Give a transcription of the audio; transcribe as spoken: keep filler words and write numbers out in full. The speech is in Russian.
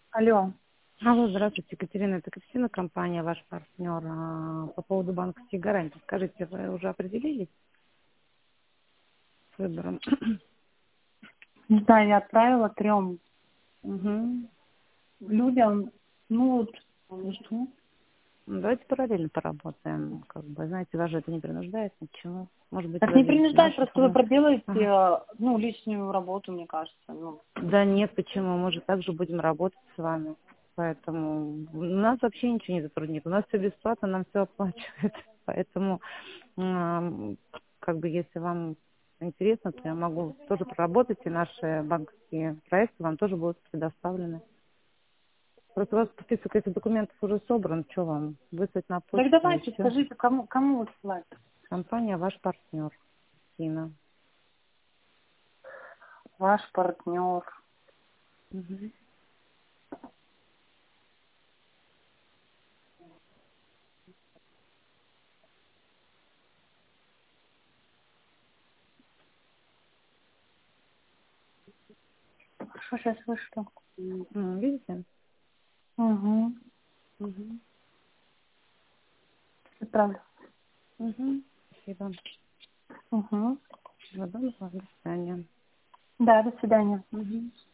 Алло. Алло, здравствуйте, Екатерина. Это Кристина, компания, ваш партнер. А, По поводу банковских гарантий. Скажите, вы уже определились с выбором? Да, я отправила трем Угу. людям. Ну вот, что? Давайте параллельно поработаем. Как бы, знаете, вас же это не принуждает ни к чему. Может быть, Так не вы принуждать, нашу просто вы информацию. проделаете, Ага. э, ну, лишнюю работу, мне кажется. Ну, Да нет, почему? Мы же также будем работать с вами. Поэтому у нас вообще ничего не затруднит. У нас все бесплатно, нам все оплачивают. Поэтому, м, как бы, если вам интересно, то я могу тоже проработать, и наши банковские проекты вам тоже будут предоставлены. Просто у вас список этих документов уже собран. Что вам? Выслать на так почту и давайте, все. скажите, кому, кому высылать? Компания ваш партнер. Кина. Ваш партнер. Мгм. Хорошо, сейчас вышло. М, Видите? Угу. Угу. Отправлю. Угу. Спасибо. Угу. До свидания. Да, до свидания. Угу.